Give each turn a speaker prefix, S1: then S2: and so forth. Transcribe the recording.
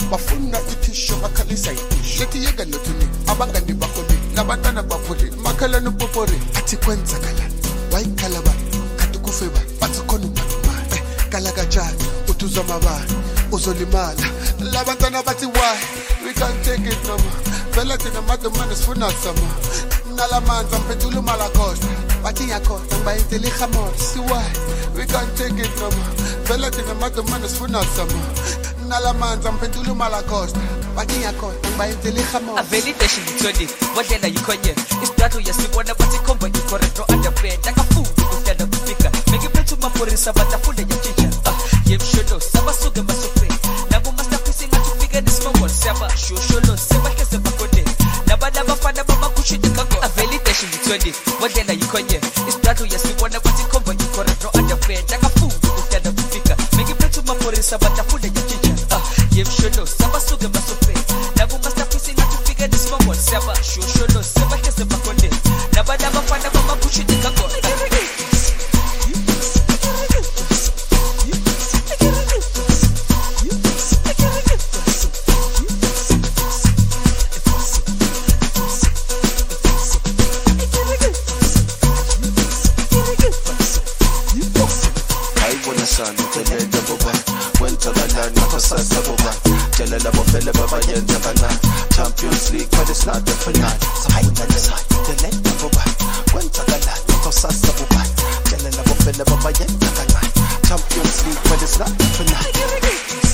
S1: bafuna ithisho bakhalisa ithisho lethi yeka nothini abangani bakhole nabantwana bakhole makhala nopopore athi kwenzakalani wayikhala ba kanti kufe ba bathi khona ubani kala kanjani uthuzwa mabani uzolimala labantwana bathi why we can't take it no more vela thina madumane sifuna sama nalamanza mpetula malakosta bathi yakhosta ngibayintela ihamor see why we can't take it no more vela thina madumane sifuna sama nalamanza mpetula malakosta bathi yakhosta ngibayintela ihamor
S2: aveli deshi ngithoni wadlela yikhonye isidatu yasibona bathi khomba icorrecto underband akafundi kuhlala kufika mengiphethe umapurisa batafunda yatshitsha yemshono sabasuke basophe nabo masterpiece ngathufike nesimomo siyaba shosholo sebahleze bakode nabana bafana bamakushide kango aveli deshi ngithoni wadlela yikhonye isidatu yasibona bathi khomba icorrecto underband akafundi kuhlala kufika mengiphethe umapurisa batafunda yatshitsha yemshono sabasuke basophe nabo masterpiece ngathufike nesimomo siyaba shosholo sebahleze bakode nabana bafana bamakushide kango
S3: Champions League, but it's not the finale. So I win the side, the let the boba. When Tagala, to Sasa Boba. Jalala Bofella Baba Yen Champions League, but it's not the finale.